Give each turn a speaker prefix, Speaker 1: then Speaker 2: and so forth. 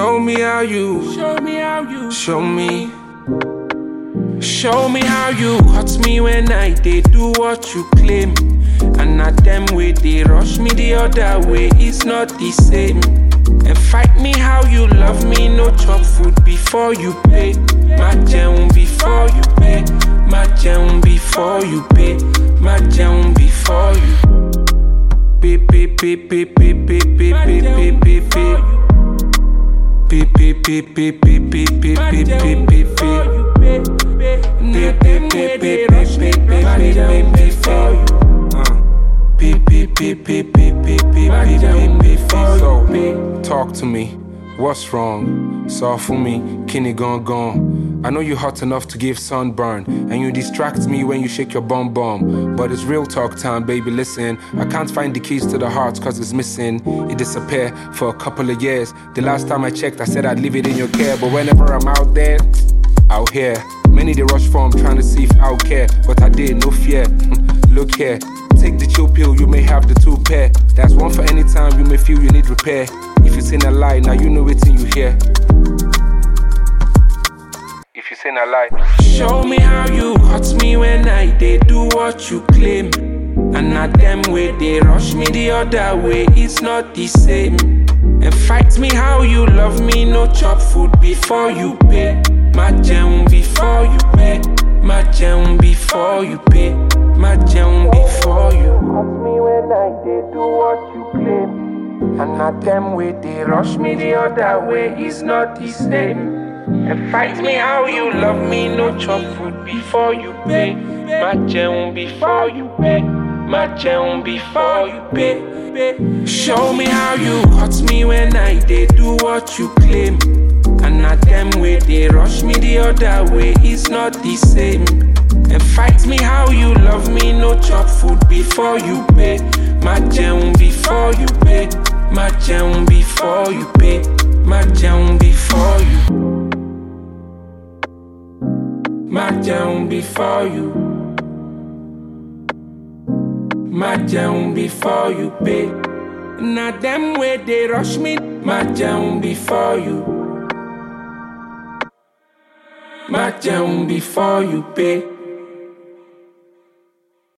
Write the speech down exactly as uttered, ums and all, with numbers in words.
Speaker 1: Show me how you,
Speaker 2: Show me how you,
Speaker 1: show me. Show me how you hurt me when I did do what you claim. And not them way they rush me the other way, it's not the same. And fight me how you love me, no chop food before you pay. My jẹun before you pay. My jẹun before you pay. My jẹun before you pay, pay, pay, pay, pay, pay, pay, pay, pay, pay, pay. Pay, pay, pay, pay, pay, pay, pay, pay, pay, pay, pay. Pay, pay, pay, pay, pay, pay, pay, pay, pay, pay, pay. Pay, pay, pay, pay, pay, pay, pay, pay, pay, pay, so, talk to me, what's wrong? So for me, kidney gone gone. I know you're hot enough to give sunburn, and you distract me when you shake your bum bum. But it's real talk time, baby, listen. I can't find the keys to the heart cause it's missing. It disappeared for a couple of years. The last time I checked, I said I'd leave it in your care. But whenever I'm out there, out here, many they rush for, I'm trying to see if I'll care. But I did, no fear. Look here, take the chill pill, you may have the two pair. That's one for any time you may feel you need repair. If you seen a lie, now you know it and you hear. If you seen a lie, show me how you hurt me when I did do what you claim. And not them way they rush me the other way, it's not the same. And fight me how you love me, no chop food before you pay. My jẹun before you pay. My jẹun before you pay. My jẹun before you hurt me when I did do what you claim. And not them way they rush me the other way, it's not the same. And fight me how you love me, no chop food before you pay. My jẹun before you pay. My jẹun before you pay. Show me how you hurt me when I did do what you claim. And not them way they rush me the other way, it's not the same. And fight me how you love me, no chop food before you pay. My jẹun before you pay. My jẹun before you pay. My jẹun before you. My jẹun before you. My jẹun before you pay. Not them way they rush me. My jẹun before you. My jẹun before you pay.